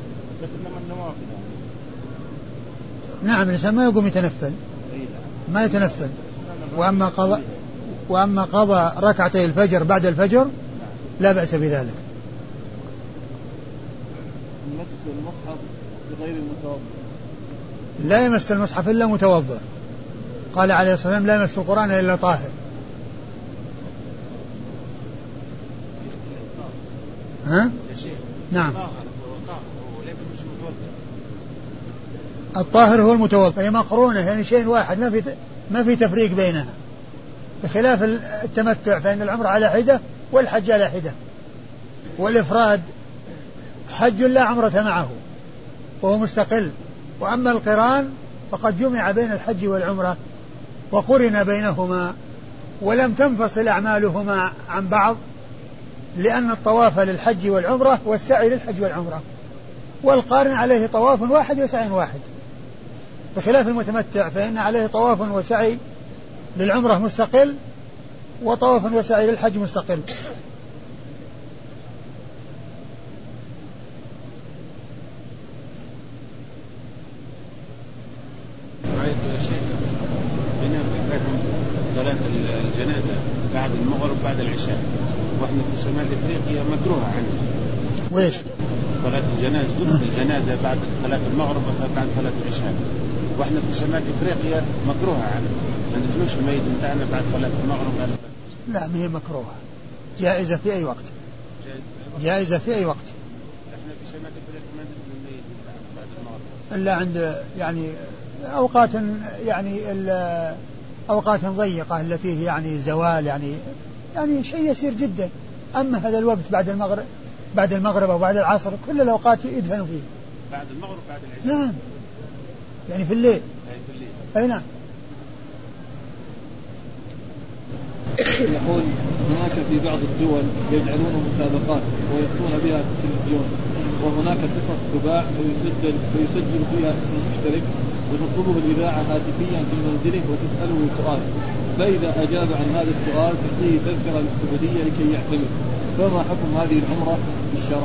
نعم الإنسان ما يقوم يتنفل، ما يتنفل. وأما قضاء وأما قضى ركعتي الفجر بعد الفجر لا بأس بذلك. مس المصحف بغير المتوضئ. لا يمس المصحف إلا متوضئ. قال عليه الصلاة والسلام لا يمس القرآن إلا طاهر. ها؟ نعم. الطاهر هو المتوضئ، هي مقرونة يعني شيء واحد، ما في ما في تفريق بينها، بخلاف التمتع فإن العمرة على حدة والحج على حدة، والإفراد حج لا عمرة معه وهو مستقل، وأما القران فقد جمع بين الحج والعمرة وقرن بينهما ولم تنفصل أعمالهما عن بعض، لأن الطواف للحج والعمرة والسعي للحج والعمرة، والقارن عليه طواف واحد وسعي واحد، بخلاف المتمتع فإن عليه طواف وسعي للعمرة مستقل وطواف وسعي للحج مستقل. صلاة الجنازة بعد المغرب بعد العشاء، واحنا في شمال افريقيا مكروهة عنه. ويش؟ صلاة الجنازة غسل الجنازة بعد صلاة المغرب وبعد صلاة العشاء، واحنا في شمال افريقيا مكروهة عنه، ما ندخلوش الميت بتاعنا بعد صلاة المغرب بعد صلاة العشاء. لا ما هي مكروهة، جائزة في أي وقت. جائزة في أي وقت. احنا في شمال افريقيا ما ندخل الميت بعد المغرب إلا عند يعني أوقات يعني أوقات ضيقة التي هي يعني زوال يعني يعني شيء يسير جدا. أما هذا الوقت بعد المغرب بعد المغرب أو بعد العصر كل الأوقات يدفن فيه. بعد المغرب بعد العشاء. نعم يعني في الليل. أي في الليل. أي نعم. يقول هناك في بعض الدول يجعلون مسابقات ويأتون بها في التلفزيون، وهناك قصص تباع فيسجل فيسجل فيها اسم المشترك وتطلبه الإذاعة هاتفيا في منزله وتسأله سؤال، فإذا أجاب عن هذا السؤال تعطيه تذكرة للسعودية لكي يعتمر، فما حكم هذه العمرة في الشرع؟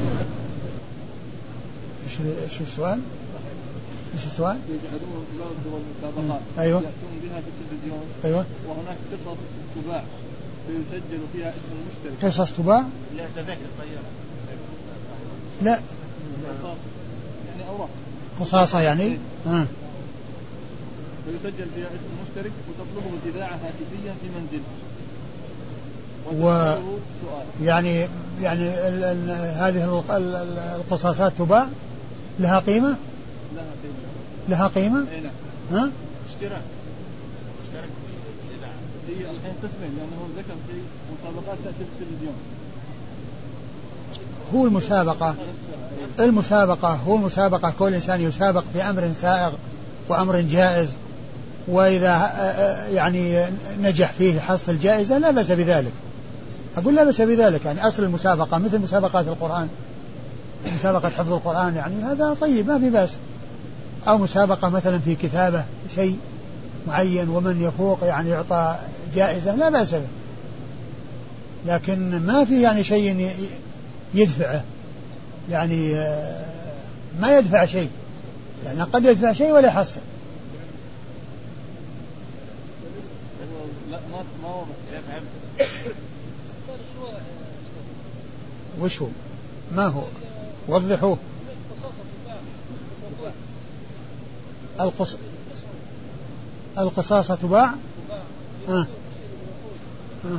إيش إيش السؤال؟ إيش السؤال؟ يجعلون في بعض الدول مسابقات أيوة. يأتون بها في التلفزيون. أيوة. وهناك قصص تباع فيسجل فيها اسم المشترك. قصص تباع؟ لا تذاكر طيارة. لا. يعني أوراق. قصاصة يعني. آه. ويسجل فيها اسم المشترك وتطلبه الإذاعة هاتفيا في منزله. و يعني يعني ال ال هذه القصاصات تباع لها قيمة؟ لها قيمة. لها قيمة؟ أي نعم. ها؟ اشتراك. اشتراك في الإذاعة. هي الحين قسمين لأنه ذكر في مسابقات تأتي في التلفزيون. هو المسابقة المسابقة هو المسابقة كل إنسان يسابق في أمر سائغ وأمر جائز، وإذا يعني نجح فيه حصل جائزة لا بأس بذلك. أقول لا بأس بذلك، يعني أصل المسابقة مثل مسابقات القرآن، مسابقة حفظ القرآن يعني هذا طيب ما في بأس، أو مسابقة مثلا في كتابة شيء معين ومن يفوق يعني يعطى جائزة لا بأس به، لكن ما في يعني شيء يدفعه، يعني ما يدفع شيء، لأن قد يدفع شيء ولا يحصل. لا ما ما هو وش هو؟ ما هو؟ وضحوه. القص... القصاصة تباع. آه. آه.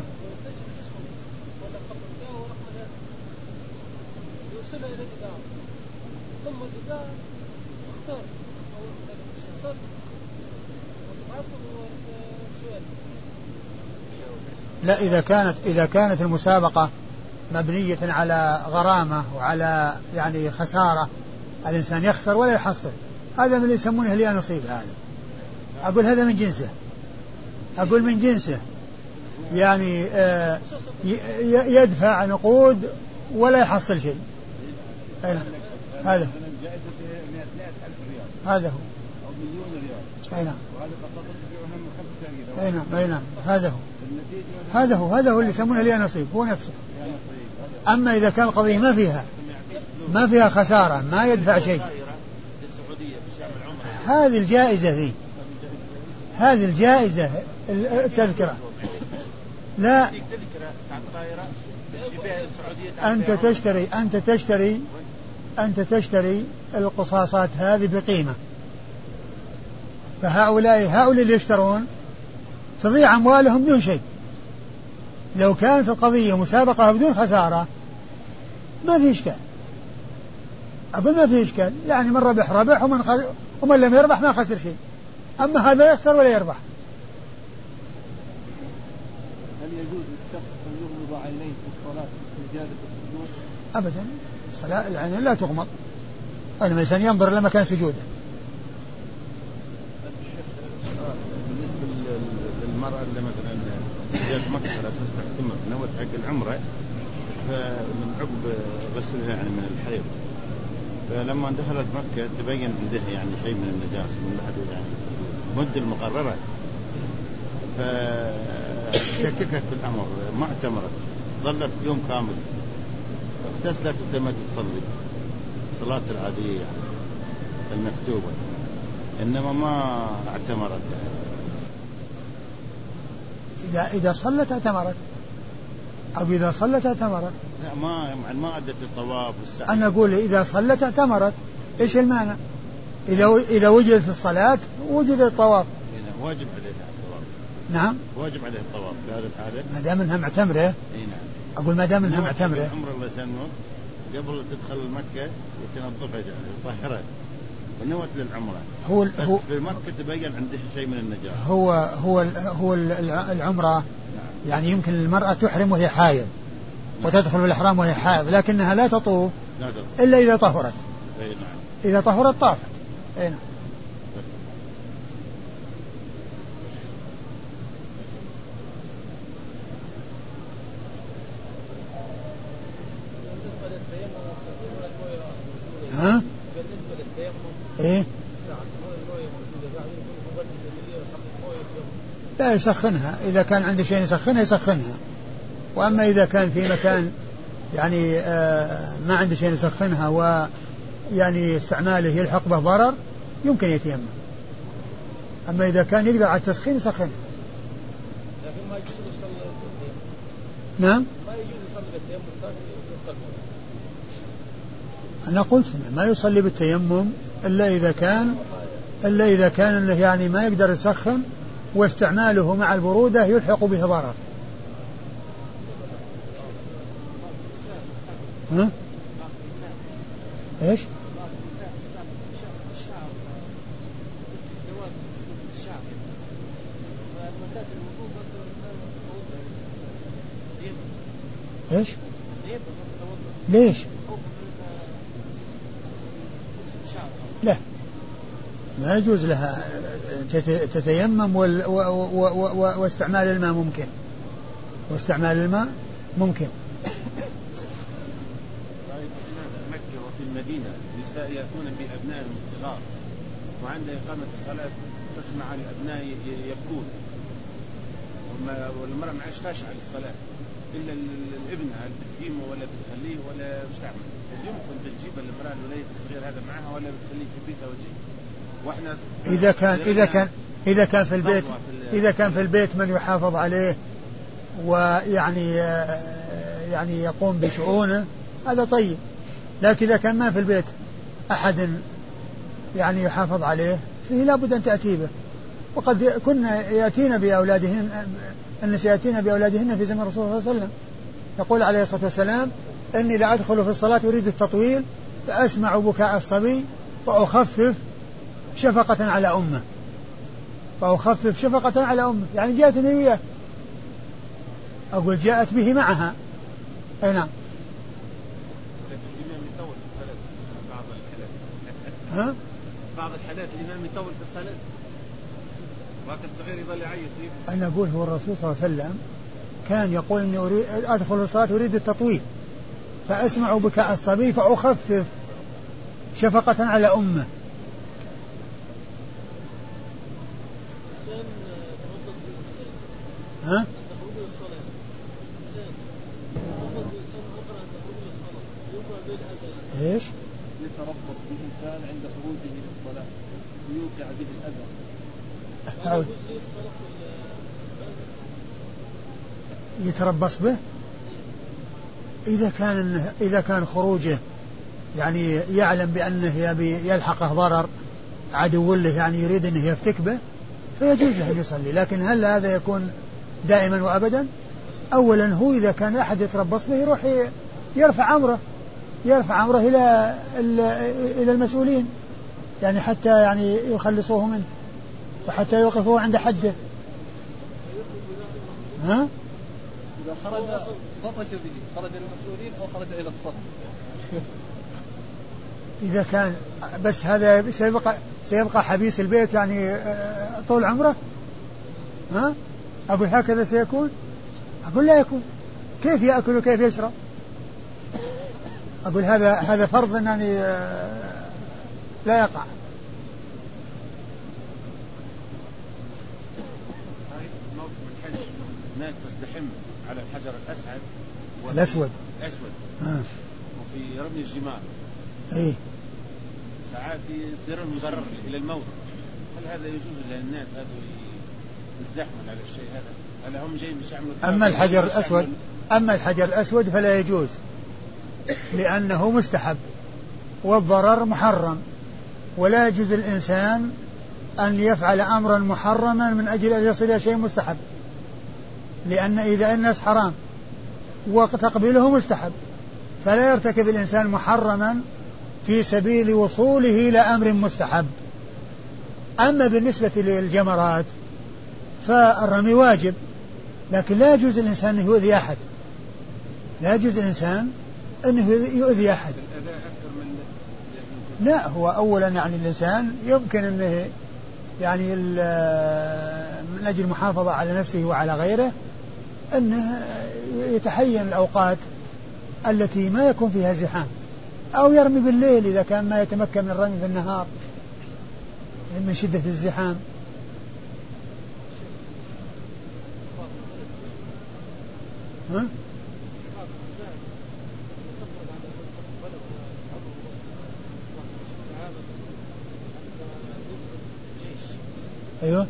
لا إذا كانت إذا كانت المسابقة مبنية على غرامة وعلى يعني خسارة، الإنسان يخسر ولا يحصل، هذا من اللي يسمونه لي نصيب. هذا أقول هذا من جنسه، أقول من جنسه يعني آه يدفع نقود ولا يحصل شيء. هذا هذا هذا هو. أي نعم. أي نعم. أي نعم. هذا هو. هذا هو هذا هو اللي يسمونه لي نصيب، هو نفسه. أما إذا كان القضية ما فيها ما فيها خسارة ما يدفع شيء، هذه الجائزة ذي هذه الجائزة التذكرة. لا أنت تشتري أنت تشتري أنت تشتري القصاصات هذه بقيمة، فهؤلاء هؤلاء اللي يشترون تضيع أموالهم بدون شيء. لو كانت القضية مسابقة بدون خسارة ما في إشكال، أقول ما في إشكال، يعني من ربح ربح ومن, خ... ومن لم يربح ما خسر شيء. أما هذا يخسر ولا يربح. هل يجوز للشخص أن يغمض عينيه في الصلاة في زيادة السجود؟ أبدا، الصلاة العين لا تغمض، أنا الإنسان ينظر إلى مكان سجوده. بالنسبة للمرأة اللي مثلا جاءت مكة على أساس تحتمل نوت حق العمرة، فمن عقب غسلها يعني من الحيض، فلما دخلت مكة تبين عندها يعني شيء من النجاسة من الحدود يعني المدة المقررة، فشككت في الأمر ما اعتمرت، ظلت يوم كامل اغتسلت وتمت تصلي صلاة العادية يعني المكتوبة، إنما ما اعتمرت. إذا إذا صلت اعتمرت أو إذا صلت اعتمرت. لا ما يعني ما أدت الطواف والسعي. أنا أقول إذا صلت اعتمرت، إيش المانع؟ إذا إذا وجد في الصلاة وجد الطواف. هنا واجب عليها الطواف. نعم. واجب عليها الطواف في هذه الحالة. ما دام إنها معتمرة. إيه نعم. أقول ما دام إنها معتمرة. العمر الله يسلمك قبل تدخل مكة وتنظفها يعني طهرها ونوت للعمرة. هو بس هو في مكة تبين عندها شيء من النجاسة. هو هو هو العمرة. نعم. يعني يمكن المرأة تحرم وهي حائض. نعم. وتدخل بالإحرام وهي حائض، لكنها لا تطوف إلا إذا طهرت. أي نعم. إذا طهرت طافت. أي نعم. ها؟ إيه؟ لا يسخنها، إذا كان عنده شيء يسخنها يسخنها، وأما إذا كان في مكان يعني آه ما عنده شيء يسخنها ويعني استعماله يلحق به ضرر يمكن يتيمم. أما إذا كان يقدر على التسخين يسخنها. لكن ما يجوز يصلي بالتيمم. نعم. ما يجوز يصلي بالتيمم ثاني. أنا قلت ما يصلي بالتيمم إلا إذا كان إلا إذا كان أنه يعني ما يقدر يسخن واستعماله مع البرودة يلحق به ضرر. ها؟ إيش؟ إيش؟ ليش؟ لا ما يجوز لها تتيمم وال... و... و... و... واستعمال الماء ممكن واستعمال الماء ممكن. مكة وفي المدينة النساء يأتون بأبنائهم الصغار وعند إقامة الصلاة تسمع الأبناء يبكون والمرأة ما عادش خاشعة للصلاة إلا الابن هل بتجيمه ولا بتخليه ولا مش تعمل. يمكن تجيب المرأة الوليد الصغير هذا معها ولا بتخليه في بيتها وجيه. واحنا إذا كان إذا كان إذا كان في البيت إذا كان في البيت من يحافظ عليه ويعني يعني يقوم بشؤونه هذا طيب، لكن إذا كان ما في البيت أحد يعني يحافظ عليه فيه لابد أن تأتي به. وقد كنا يأتينا بأولادهن الناس يأتينا بأولادهن في زمن الرسول صلى الله عليه وسلم، يقول عليه الصلاة والسلام إني لا أدخل في الصلاة أريد التطويل فأسمع بكاء الصبي فأخفف شفقة على أمه فأخفف شفقة على أمه يعني جاءتني وياه، أقول جاءت به معها. أي نعم. ها؟ بعض الحالات الإمام يطول في الصلاة وهكذا الصغير يظل يعيط. أنا أقول هو الرسول صلى الله عليه وسلم كان يقول إني أريد أدخل الصلاة أريد التطويل فأسمع بكاء الصبي فأخفف شفقة على أمه. ها؟ ايش؟ يتربص بإنسان عند خروجه للصلاة ويوقع به الأذى. يتربص به إذا كان إذا كان خروجه يعني يعلم بأنه يبي يلحقه ضرر عدو له يعني يريد أنه يفتك به فيجوز له أن يصلي. لكن هل هذا يكون دائما وأبدا؟ أولا هو إذا كان أحد يتربص به يروح يرفع أمره يرفع أمره إلى إلى المسؤولين يعني حتى يعني يخلصوه منه وحتى يوقفوه عند حده. ها؟ إذا خرج بطش به خرج المسؤولين أو خرج إلى الصف. إذا كان بس هذا سيبقى سيبقى حبيس البيت يعني طول عمره. ها؟ أقول هكذا سيكون؟ أقول لا يكون. كيف يأكل وكيف يشرب؟ أقول هذا هذا فرض أنني لا يقع. موسم الحج الناس تزدحم على الحجر الأسعد الأسود الأسود آه. وفي رمي الجمار إيه ساعات يصير مضرر إلى الموت. هل هذا يجوز للناس هذا يزدحموا على الشيء هذا؟ هل هم جايين يعملوا؟ أما الحجر الأسود أما الحجر الأسود فلا يجوز لأنه مستحب والضرر محرم ولا يجوز الإنسان أن يفعل أمرا محرما من أجل أن يصل إلى شيء مستحب لأن إذا الناس حرام وتقبيله مستحب فلا يرتكب الإنسان محرما في سبيل وصوله إلى أمر مستحب. أما بالنسبة للجمرات فالرمي واجب لكن لا يجوز الإنسان أن يؤذي أحد لا يجوز الإنسان أنه يؤذي أحد. لا هو أولا يعني الإنسان يمكن أنه يعني من أجل المحافظة على نفسه وعلى غيره أنه يتحين الأوقات التي ما يكون فيها زحام أو يرمي بالليل إذا كان ما يتمكن من الرمي في النهار من شدة الزحام. ها؟ أيوه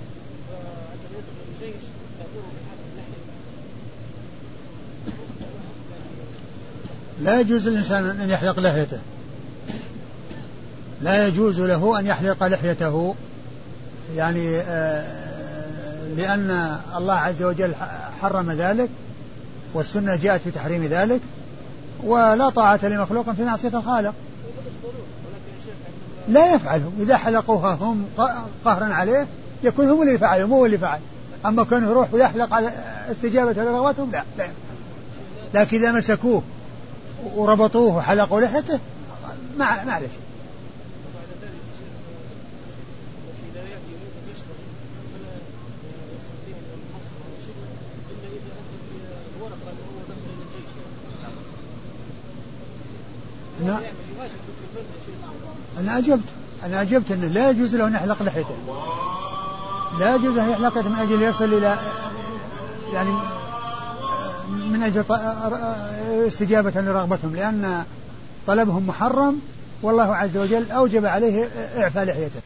لا يجوز الإنسان أن يحلق لحيته لا يجوز له أن يحلق لحيته يعني آه لأن الله عز وجل حرم ذلك والسنة جاءت في تحريم ذلك ولا طاعة لمخلوق في معصية الخالق. لا يفعله إذا حلقوها هم قهرا عليه يكون هم اللي فعلوا مو اللي فعل. أما كانوا يروح ويحلق على استجابة لرغبتهم لا لا. لكن إذا مسكوه وربطوه وحلقوا لحيته ما معلش. أنا أنا أجبت أنا أجبت أنه لا يجوز له أن يحلق لحيته لا يجوز أن يحلق من أجل يصل إلى يعني من أجل استجابة لرغبتهم لأن طلبهم محرم والله عز وجل أوجب عليه إعفاء لحيته.